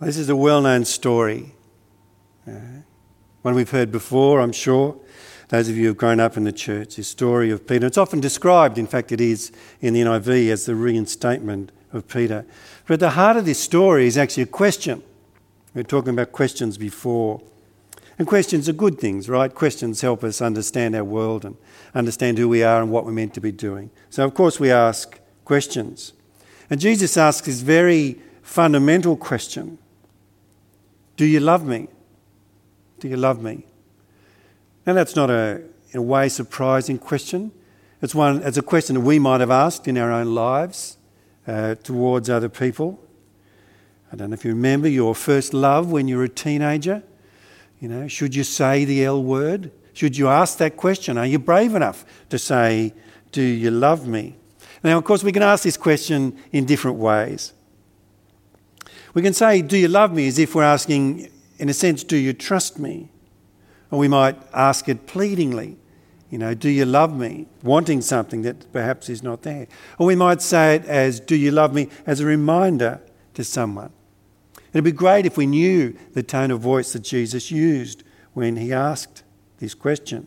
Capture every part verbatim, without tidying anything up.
This is a well-known story. Uh, one we've heard before, I'm sure. Those of you who have grown up in the church, this story of Peter. It's often described, in fact it is, in the N I V as the reinstatement of Peter. But at the heart of this story is actually a question. We were talking about questions before. And questions are good things, right? Questions help us understand our world and understand who we are and what we're meant to be doing. So, of course, we ask questions. And Jesus asks this very fundamental question. Do you love me? Do you love me? Now, that's not a, in a way, surprising question. It's one. It's a question that we might have asked in our own lives uh, towards other people. I don't know if you remember your first love when you were a teenager. You know, should you say the L word? Should you ask that question? Are you brave enough to say, do you love me? Now, of course, we can ask this question in different ways. We can say, do you love me, as if we're asking, in a sense, do you trust me? Or we might ask it pleadingly, you know, do you love me? Wanting something that perhaps is not there. Or we might say it as, do you love me, as a reminder to someone. It'd be great if we knew the tone of voice that Jesus used when he asked this question.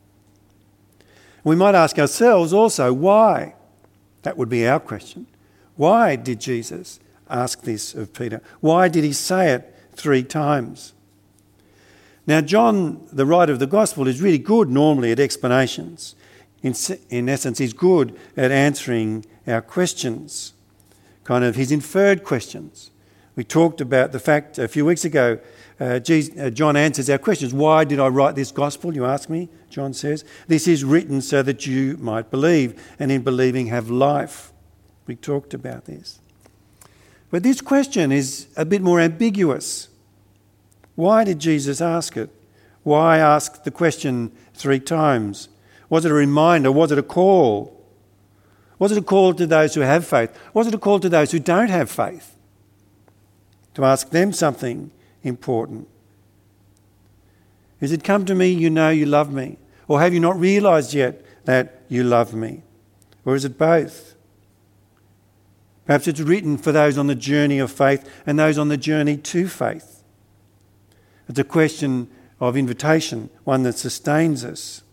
We might ask ourselves also, why? That would be our question. Why did Jesus ask this of Peter? Why did he say it three times? Now, John, the writer of the Gospel, is really good normally at explanations. In, in essence, he's good at answering our questions, kind of his inferred questions. We talked about the fact a few weeks ago, uh, Jesus, uh, John answers our questions. Why did I write this gospel, you ask me? John says, this is written so that you might believe, and in believing have life. We talked about this. But this question is a bit more ambiguous. Why did Jesus ask it? Why ask the question three times? Was it a reminder? Was it a call? Was it a call to those who have faith? Was it a call to those who don't have faith? To ask them something important. Is it, come to me, you know you love me? Or have you not realised yet that you love me? Or is it both? Perhaps it's written for those on the journey of faith and those on the journey to faith. It's a question of invitation, one that sustains us.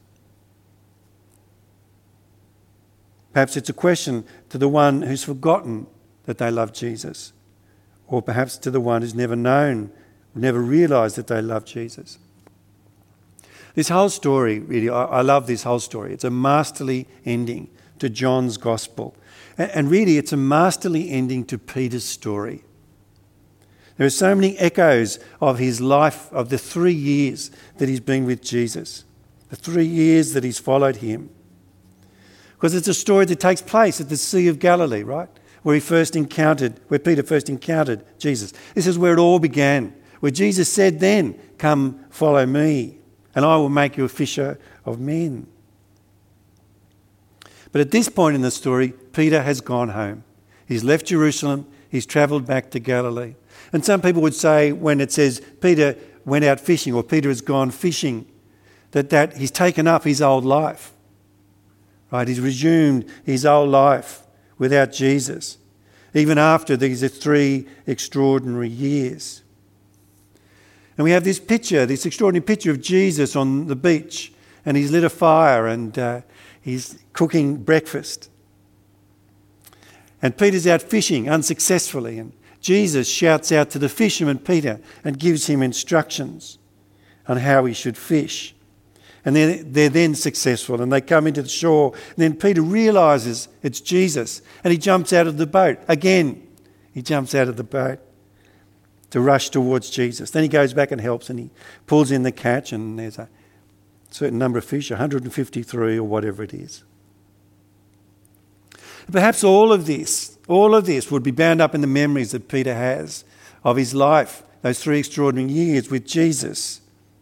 Perhaps it's a question to the one who's forgotten that they love Jesus. Or perhaps to the one who's never known, never realised that they love Jesus. This whole story, really, I, I love this whole story. It's a masterly ending to John's Gospel. And, and really, it's a masterly ending to Peter's story. There are so many echoes of his life, of the three years that he's been with Jesus, the three years that he's followed him. Because it's a story that takes place at the Sea of Galilee, right? Where he first encountered, where Peter first encountered Jesus. This is where it all began, where Jesus said then, come follow me, and I will make you a fisher of men. But at this point in the story, Peter has gone home. He's left Jerusalem, he's travelled back to Galilee. And some people would say when it says Peter went out fishing or Peter has gone fishing, that, that he's taken up his old life. Right? He's resumed his old life without Jesus, even after these three extraordinary years. And we have this picture, this extraordinary picture of Jesus on the beach, and he's lit a fire and uh, he's cooking breakfast. And Peter's out fishing unsuccessfully, and Jesus shouts out to the fisherman Peter and gives him instructions on how he should fish. And they're, they're then successful and they come into the shore. And then Peter realises it's Jesus and he jumps out of the boat. Again, he jumps out of the boat to rush towards Jesus. Then he goes back and helps and he pulls in the catch and there's a certain number of fish, one hundred fifty-three or whatever it is. Perhaps all of this, all of this would be bound up in the memories that Peter has of his life, those three extraordinary years with Jesus.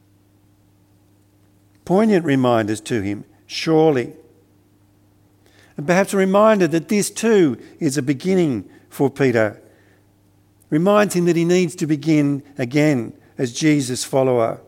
Poignant reminders to him, surely. And perhaps a reminder that this too is a beginning for Peter. Reminds him that he needs to begin again as Jesus' follower.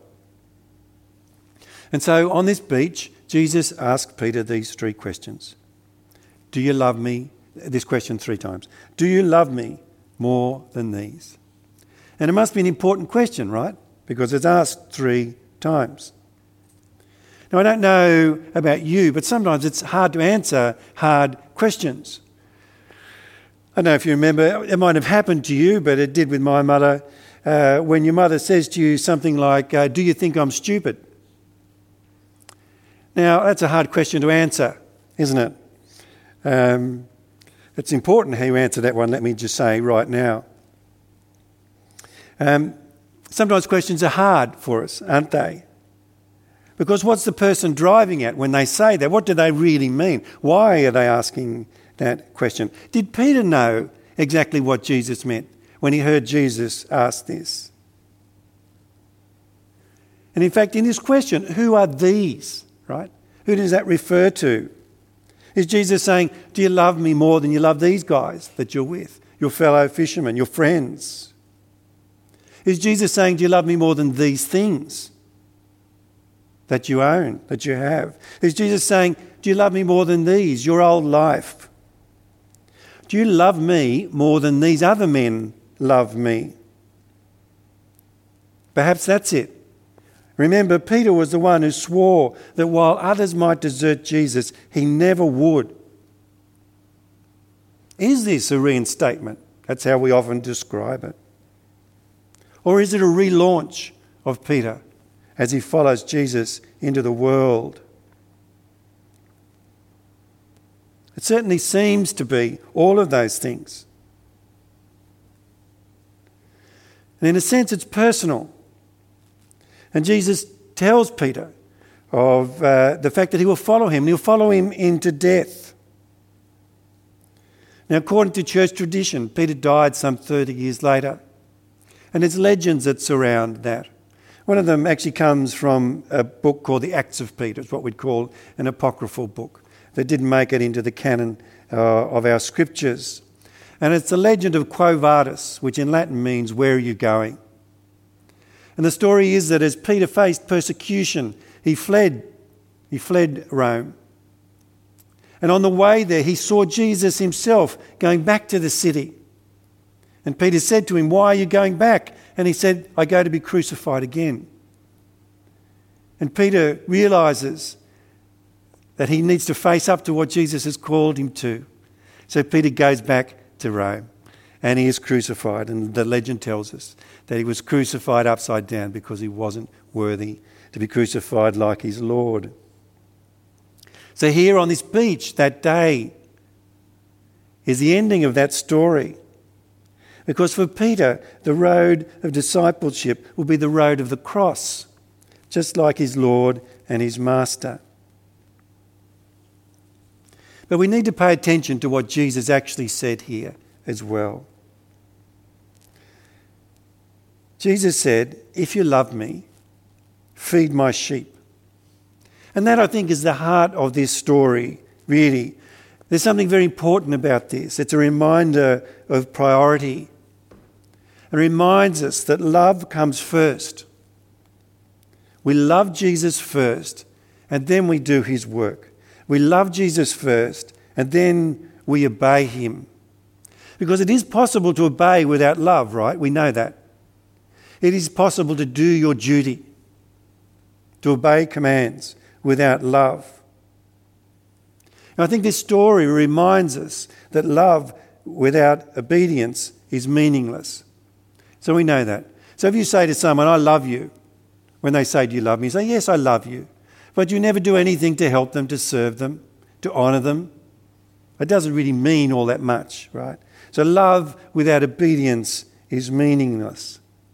And so on this beach, Jesus asked Peter these three questions. Do you love me? This question three times. Do you love me more than these? And it must be an important question, right? Because it's asked three times. Now, I don't know about you, but sometimes it's hard to answer hard questions. I don't know if you remember, it might have happened to you, but it did with my mother. Uh, when your mother says to you something like, uh, do you think I'm stupid? Now, that's a hard question to answer, isn't it? Um, it's important how you answer that one, let me just say right now. Um, sometimes questions are hard for us, aren't they? Because what's the person driving at when they say that? What do they really mean? Why are they asking that question? Did Peter know exactly what Jesus meant when he heard Jesus ask this? And in fact, in this question, who are these, right? Who does that refer to? Is Jesus saying, do you love me more than you love these guys that you're with, your fellow fishermen, your friends? Is Jesus saying, do you love me more than these things that you own, that you have? Is Jesus saying, do you love me more than these, your old life? Do you love me more than these other men love me? Perhaps that's it. Remember, Peter was the one who swore that while others might desert Jesus, he never would. Is this a reinstatement? That's how we often describe it. Or is it a relaunch of Peter as he follows Jesus into the world? It certainly seems to be all of those things. And in a sense, it's personal. And Jesus tells Peter of uh, the fact that he will follow him. He'll follow him into death. Now, according to church tradition, Peter died some thirty years later. And there's legends that surround that. One of them actually comes from a book called the Acts of Peter. It's what we'd call an apocryphal book that didn't make it into the canon uh, of our scriptures. And it's the legend of Quo Vadis, which in Latin means, where are you going? And the story is that as Peter faced persecution, he fled. He fled Rome. And on the way there, he saw Jesus himself going back to the city. And Peter said to him, why are you going back? And he said, I go to be crucified again. And Peter realises that he needs to face up to what Jesus has called him to. So Peter goes back to Rome and he is crucified. And the legend tells us that he was crucified upside down because he wasn't worthy to be crucified like his Lord. So here on this beach that day is the ending of that story. Because for Peter, the road of discipleship will be the road of the cross, just like his Lord and his Master. But we need to pay attention to what Jesus actually said here as well. Jesus said, if you love me, feed my sheep. And that, I think, is the heart of this story, really. There's something very important about this. It's a reminder of priority. It reminds us that love comes first. We love Jesus first, and then we do his work. We love Jesus first, and then we obey him. Because it is possible to obey without love, right? We know that. It is possible to do your duty, to obey commands without love. And I think this story reminds us that love without obedience is meaningless. So we know that. So if you say to someone, I love you, when they say, do you love me? You say, yes, I love you. But you never do anything to help them, to serve them, to honour them. It doesn't really mean all that much, right? So love without obedience is meaningless.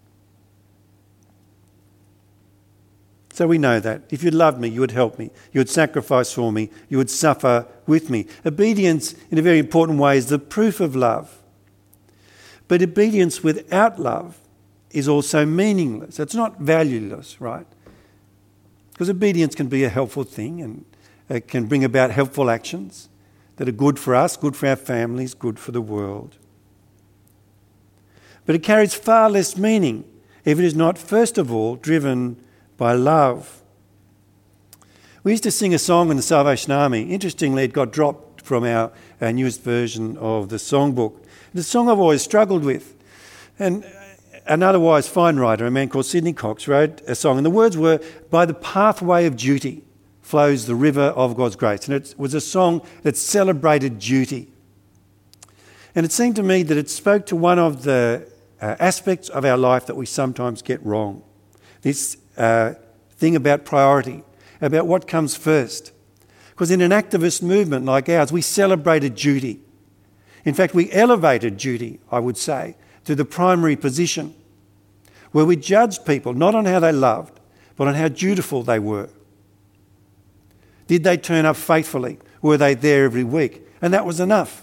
So we know that. If you loved me, you would help me. You would sacrifice for me. You would suffer with me. Obedience, in a very important way, is the proof of love. But obedience without love is also meaningless. It's not valueless, right? Because obedience can be a helpful thing and it can bring about helpful actions that are good for us, good for our families, good for the world. But it carries far less meaning if it is not, first of all, driven by love. We used to sing a song in the Salvation Army. Interestingly, it got dropped from our, our newest version of the songbook. The song I've always struggled with. And another wise fine writer, a man called Sidney Cox, wrote a song, and the words were, "By the pathway of duty flows the river of God's grace." And it was a song that celebrated duty. And it seemed to me that it spoke to one of the uh, aspects of our life that we sometimes get wrong. This uh, thing about priority, about what comes first. Because in an activist movement like ours, we celebrated duty. In fact, we elevated duty, I would say, to the primary position, where we judged people not on how they loved, but on how dutiful they were. Did they turn up faithfully? Were they there every week? And that was enough.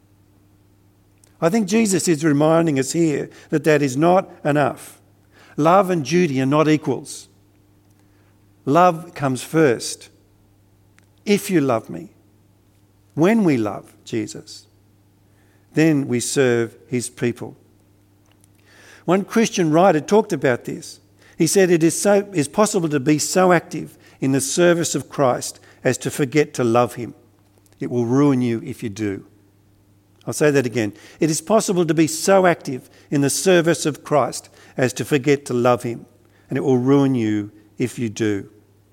I think Jesus is reminding us here that that is not enough. Love and duty are not equals. Love comes first. If you love me, when we love Jesus, then we serve his people. One Christian writer talked about this. He said it is so is possible to be so active in the service of Christ as to forget to love him. It will ruin you if you do. I'll say that again. It is possible to be so active in the service of Christ as to forget to love him, and it will ruin you if you do.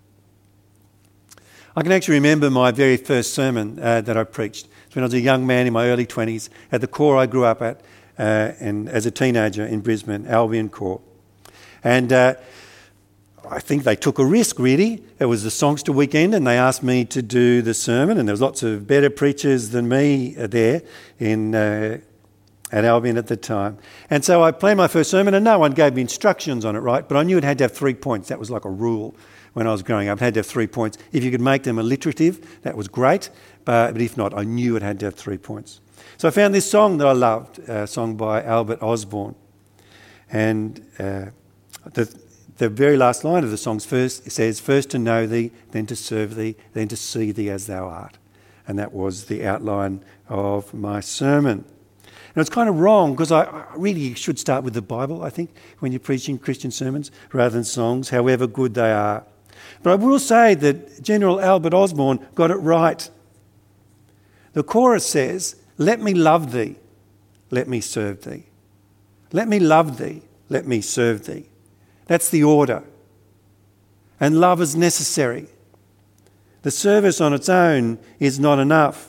I can actually remember my very first sermon uh, that I preached. When I was a young man in my early twenties, at the corps I grew up at, uh, and as a teenager in Brisbane, Albion Corps. And uh, I think they took a risk, really. It was the Songster weekend, and they asked me to do the sermon, and there was lots of better preachers than me there in uh, at Albion at the time. And so I planned my first sermon, and no one gave me instructions on it, right? But I knew it had to have three points. That was like a rule when I was growing up. It had to have three points. If you could make them alliterative, that was great. But, but if not, I knew it had to have three points. So I found this song that I loved, a song by Albert Osborne. And uh, the, the very last line of the song first, it says, "First to know thee, then to serve thee, then to see thee as thou art." And that was the outline of my sermon. And it's kind of wrong, because I, I really should start with the Bible, I think, when you're preaching Christian sermons, rather than songs, however good they are. But I will say that General Albert Osborne got it right. The chorus says, "Let me love thee, let me serve thee. Let me love thee, let me serve thee." That's the order. And love is necessary. The service on its own is not enough.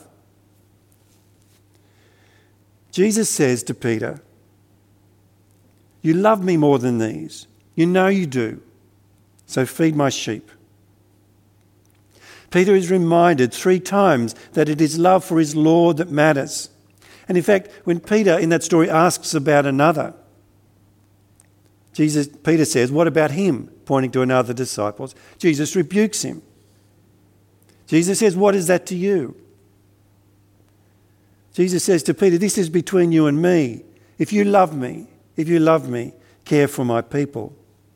Jesus says to Peter, "You love me more than these. You know you do. So feed my sheep." Peter is reminded three times that it is love for his Lord that matters. And in fact, when Peter in that story asks about another, Jesus, Peter says, "What about him?" pointing to another disciple. Jesus rebukes him. Jesus says, "What is that to you?" Jesus says to Peter, "This is between you and me. If you love me, if you love me, care for my people."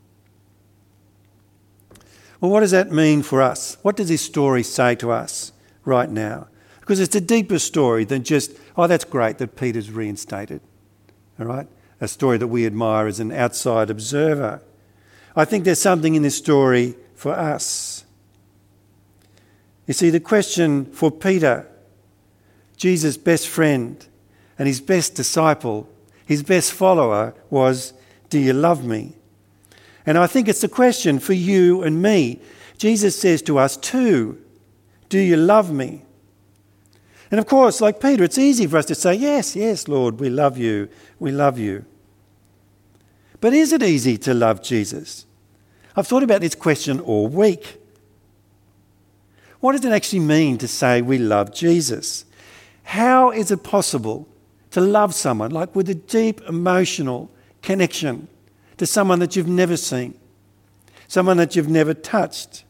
Well, what does that mean for us? What does this story say to us right now? Because it's a deeper story than just, oh, that's great that Peter's reinstated. All right? A story that we admire as an outside observer. I think there's something in this story for us. You see, the question for Peter, Jesus' best friend and his best disciple, his best follower, was, "Do you love me?" And I think it's a question for you and me. Jesus says to us too, "Do you love me?" And of course, like Peter, it's easy for us to say, "Yes, yes, Lord, we love you, we love you." But is it easy to love Jesus? I've thought about this question all week. What does it actually mean to say we love Jesus? How is it possible to love someone like with a deep emotional connection to someone that you've never seen, someone that you've never touched?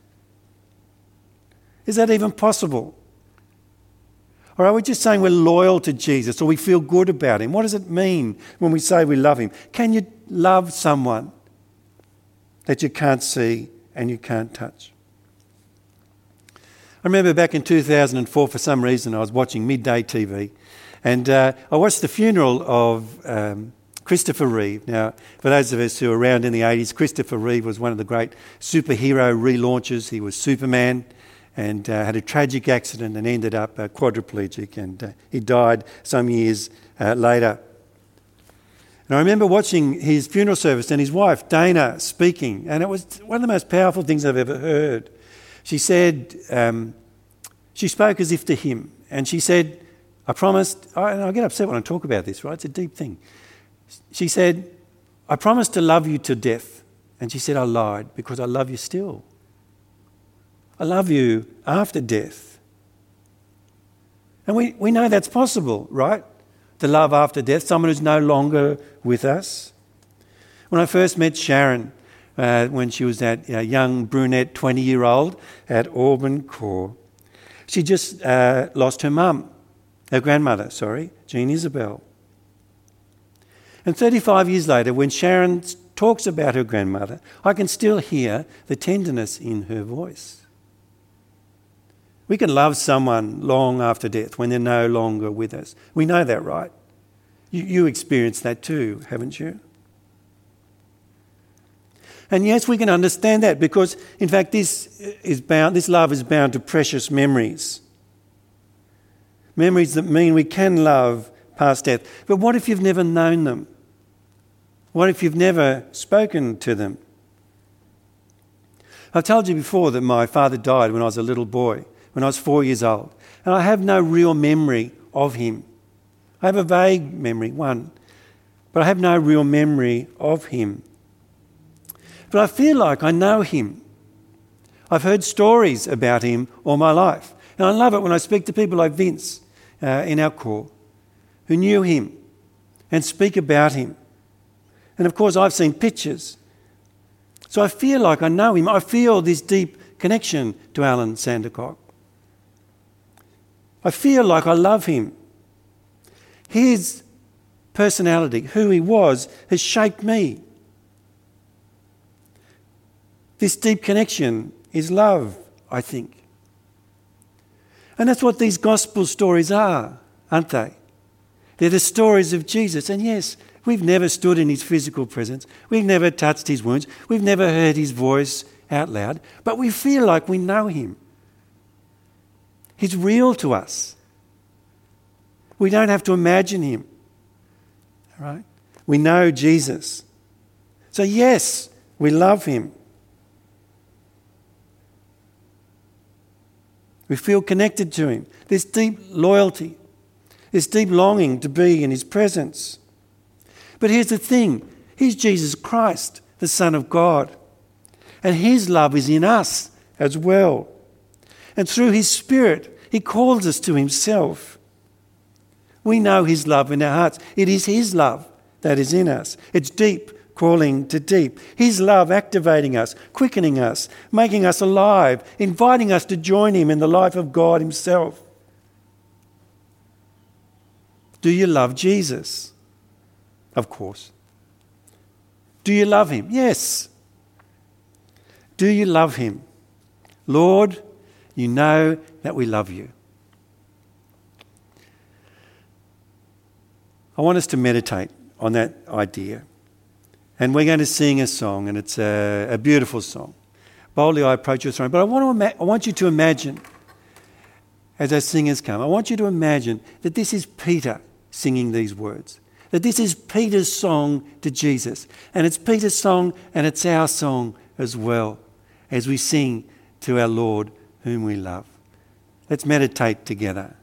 Is that even possible? Or are we just saying we're loyal to Jesus or we feel good about him? What does it mean when we say we love him? Can you love someone that you can't see and you can't touch? I remember back in two thousand four, for some reason, I was watching midday T V, and uh, I watched the funeral of um, Christopher Reeve. Now, for those of us who were around in the eighties, Christopher Reeve was one of the great superhero relaunches. He was Superman and uh, had a tragic accident and ended up uh, quadriplegic, and uh, he died some years uh, later. And And I remember watching his funeral service and his wife, Dana, speaking, and it was one of the most powerful things I've ever heard. She said, um, she spoke as if to him, and she said, I promised, I, and I get upset when I talk about this, right? It's a deep thing. She said, I promised to love you to death. And she said, I lied because I love you still. I love you after death. And we, we know that's possible, right? To love after death, someone who's no longer with us. When I first met Sharon, uh, when she was that uh, young brunette twenty-year-old at Auburn Core, she just uh, lost her mum, her grandmother, sorry, Jean Isabel. And thirty-five years later, when Sharon talks about her grandmother, I can still hear the tenderness in her voice. We can love someone long after death when they're no longer with us. We know that, right? You, you experienced that too, haven't you? And yes, we can understand that because, in fact, this is bound. This love is bound to precious memories. Memories that mean we can love past death. But what if you've never known them? What if you've never spoken to them? I've told you before that my father died when I was a little boy, when I was four years old. And I have no real memory of him. I have a vague memory, one, but I have no real memory of him. But I feel like I know him. I've heard stories about him all my life. And I love it when I speak to people like Vince uh, in our core who knew him and speak about him. And of course, I've seen pictures. So I feel like I know him. I feel this deep connection to Alan Sandercock. I feel like I love him. His personality, who he was, has shaped me. This deep connection is love, I think. And that's what these gospel stories are, aren't they? They're the stories of Jesus. And yes, we've never stood in his physical presence. We've never touched his wounds. We've never heard his voice out loud. But we feel like we know him. He's real to us. We don't have to imagine him. All right? We know Jesus. So yes, we love him. We feel connected to him. This deep loyalty, this deep longing to be in his presence. But here's the thing. He's Jesus Christ, the Son of God. And his love is in us as well. And through his Spirit, he calls us to himself. We know his love in our hearts. It is his love that is in us. It's deep, calling to deep. His love activating us, quickening us, making us alive, inviting us to join him in the life of God himself. Do you love Jesus? Of course. Do you love him? Yes. Do you love him? Lord, you know that we love you. I want us to meditate on that idea. And we're going to sing a song, and it's a, a beautiful song. Boldly I approach your throne. But I want, to ima- I want you to imagine, as our singers come, I want you to imagine that this is Peter singing these words. That this is Peter's song to Jesus. And it's Peter's song and it's our song as well as we sing to our Lord whom we love. Let's meditate together.